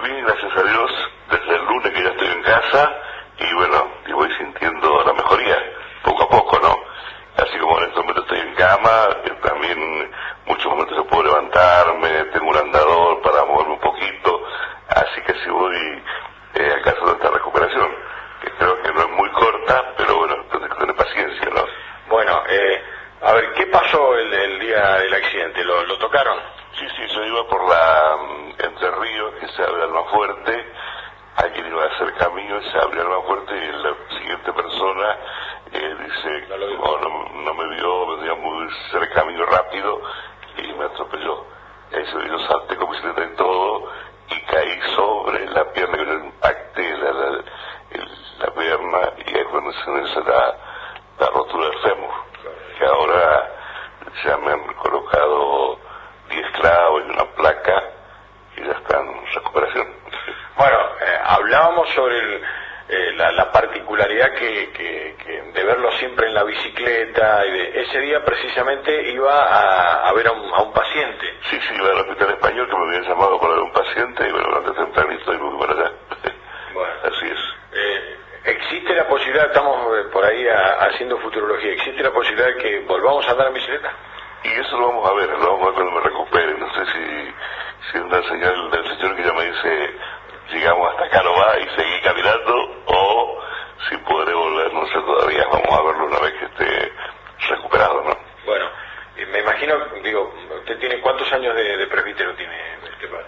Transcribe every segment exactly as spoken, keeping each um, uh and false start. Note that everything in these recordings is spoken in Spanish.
bien, gracias a Dios, desde el lunes que ya estoy en casa, y bueno, y voy sintiendo la mejoría, poco a poco, ¿no? Así como en este momento estoy en cama, eh, también muchos momentos se puedo levantarme, tengo un andador para moverme un poquito, así que sí voy eh, al caso de esta recuperación, que creo que no es muy corta, pero bueno, entonces que tener paciencia, ¿no? Bueno, eh, a ver, ¿qué pasó el, el día del accidente? ¿Lo, lo tocaron? Sí, sí, yo iba por la um, Entre Ríos, que se abre Almafuerte, alguien iba a hacer camino y se abrió Almafuerte y la siguiente persona eh, dice, no, lo oh, no, no me vio, venía muy cerca mío rápido y me atropelló. Eso, yo salté con bicicleta y todo y caí sobre la pierna, que yo impacté la, la, el, la pierna y ahí cuando se me hizo la, la rotura del fémur, que ahora ya me han colocado diez clavos y una placa y ya está en recuperación. Bueno, eh, hablábamos sobre el, eh, la, la particularidad que, que, que de verlo siempre en la bicicleta, y de, ese día precisamente iba a, a ver a un, a un paciente. Sí, sí, iba al hospital español que me habían llamado para ver un paciente y bueno, durante tempranito y me fui para allá. Bueno, así es. Eh, existe la posibilidad, estamos eh, por ahí a, haciendo futurología, existe la posibilidad de que volvamos a andar en bicicleta. Y eso lo vamos a ver, lo vamos a ver cuando me recupere. No sé si, si es una señal del señor que ya me dice, llegamos hasta acá no va y seguí caminando, o si podré volver, no sé todavía, vamos a verlo una vez que esté recuperado, ¿no? Bueno, eh, me imagino, digo, ¿usted tiene cuántos años de, de presbítero tiene este padre?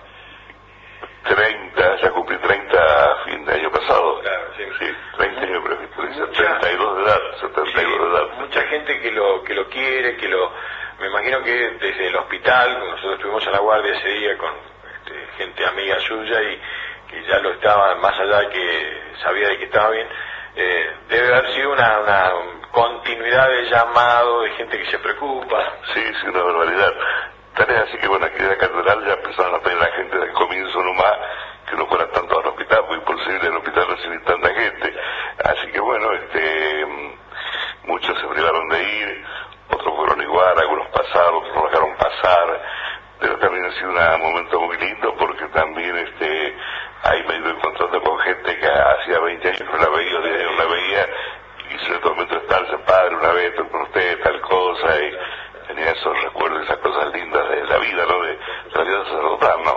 treinta, ya cumplí treinta a fin de año pasado. Claro, sí. Sí, treinta años de presbítero, setenta y dos de edad, setenta y dos de edad. Mucha gente que lo, que lo quiere, que lo... Me imagino que desde el hospital, nosotros estuvimos en la guardia ese día con este, gente amiga suya y que ya lo estaba, más allá de que sabía de que estaba bien, eh, debe haber sido una, una continuidad de llamado, de gente que se preocupa. Sí, sí, una barbaridad. Tal es así que bueno, aquí en la catedral ya empezaron a pedir a la gente del comienzo nomás que no fueran tanto al hospital, fue imposible el hospital recibir tanta gente. Así que bueno, este muchos se privaron de ir, otros fueron igual, algunos pasaron, otros no dejaron pasar, pero también ha sido un momento muy lindo porque también este ahí me he ido encontrando con gente que hacía veinte años no la veía, diez años no la veía, y sobre todo momento de estarse, padre, una vez con usted, tal cosa, y tenía esos recuerdos, esas cosas lindas de la vida, ¿no? De, de la vida sacerdotal, ¿no?